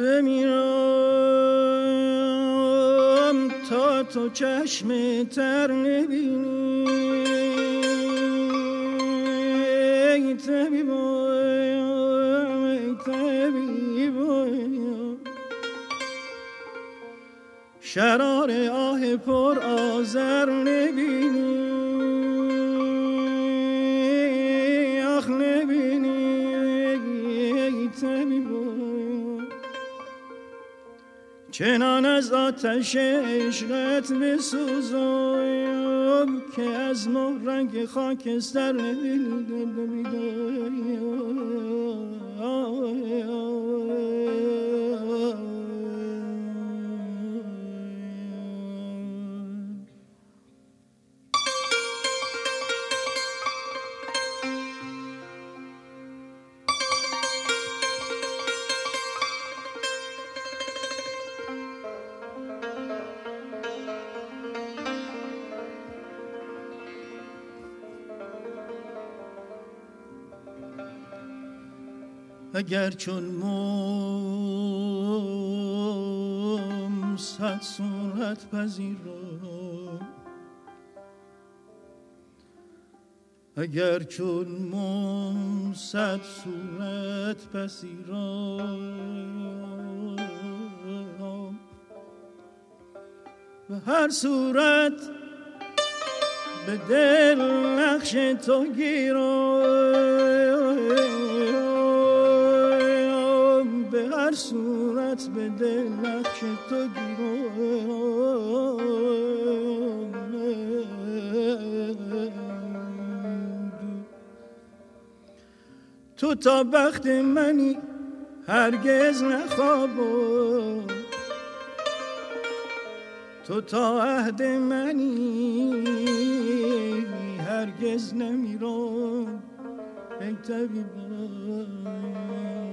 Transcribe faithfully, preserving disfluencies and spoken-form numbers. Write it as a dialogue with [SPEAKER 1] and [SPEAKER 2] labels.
[SPEAKER 1] بمیرم تا تو چشم تر نبینی ای طبیبم ای طبیبم شرار آه پر آذر نبینی آخ نبینی ای طبیبم چنان از آتش عشقت بسوزم که از مه رنگ خاکستر نبینی اگر چون موم صد صورت پذیرم اگر چون موم صد صورت پذیرم به هر صورت به دل نقش تو گیرم به هر صورت به دل نقش تو گیرم تو تا بخت منی هرگز نخوابم تو تا عهد منی هرگز نمیرم ای طبیبم